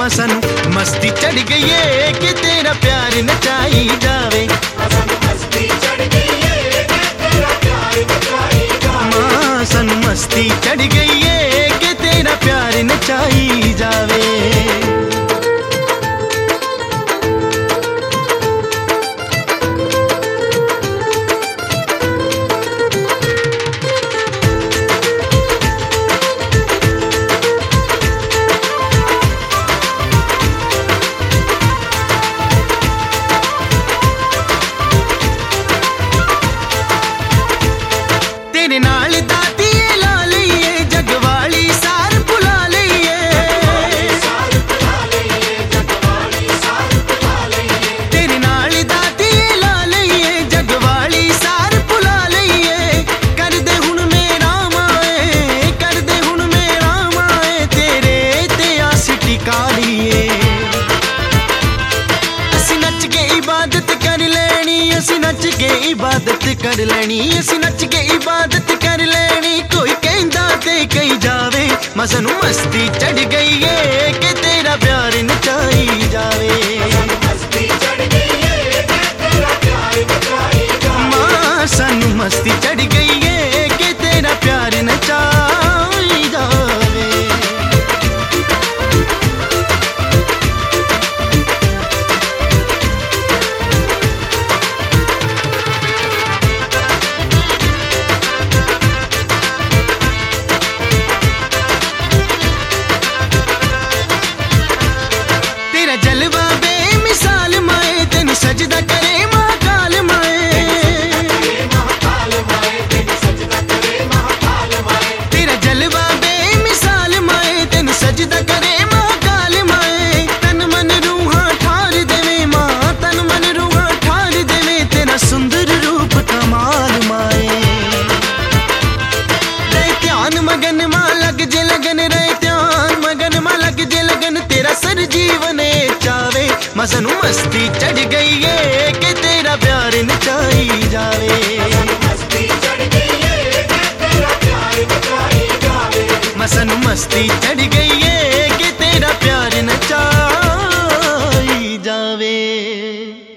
मसन मस्ती चढ़ गई है कि तेरा प्यार नचाई जावे। मसन मस्ती चढ़ गई है कि तेरा प्यार नचाई जावे। तेरे नाल दाती ला लईए जगवाली सार भुला लईए। तेरे नाल दाती ला लईए जगवाली सार भुला लईए। कर दे हुण मेरा माए, कर दे हुण मेरा माए, तेरे ते आस टिका लईए। असी नच के इबादत कर लेनी, असी नच के इबादत कर लेनी, असी नच के इबादत कर लेनी। कोई कहंदा ते कही जावे मसन मस्ती चढ़ गई है कि तेरा प्यार नचाई जावे। मसन मस्ती चढ़ गई है कि तेरा प्यार नचाई जावे। तेरा जलवा बेमिसाल माए, तेन सजदा करे महाकाल माए। तेरा जलवा बेमिसाल माए, तेन सजदा करे महाकाल माए। तन मन रूहां ठार देवे मां, तन मन रूहां ठार देवे, तेरा सुंदर रूप कमाल माए। रे ध्यान मगन मां लग जे लगन, रे ध्यान मगन मां लग जे लगन, तेरा सर जीवने चावे। मसन मस्ती चढ़ गई है कि तेरा प्यार नचाई जावे। मसन मस्ती चढ़ गई है कि तेरा प्यार नचाई जावे।